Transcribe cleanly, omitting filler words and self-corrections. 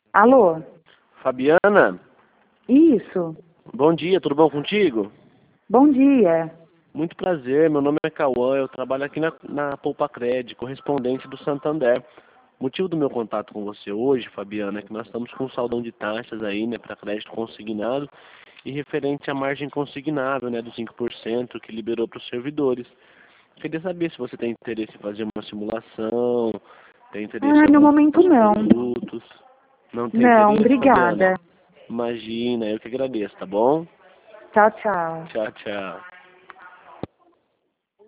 Alô? Fabiana, Isso. bom dia, tudo bom contigo? Bom dia. Muito prazer, meu nome é Cauã, eu trabalho aqui na Poupa Cred, correspondente do Santander. O motivo do meu contato com você hoje, Fabiana, é que nós estamos com um saldão de taxas aí, né, para crédito consignado e referente à margem consignável, né, dos 5% que liberou para os servidores. Queria saber se você tem interesse em fazer uma simulação, tem interesse em No algum momento dos não. produtos. Não tem Não, interesse, Fabiana? obrigada. Imagina, eu que agradeço, tá bom? Tchau, tchau. Tchau, tchau.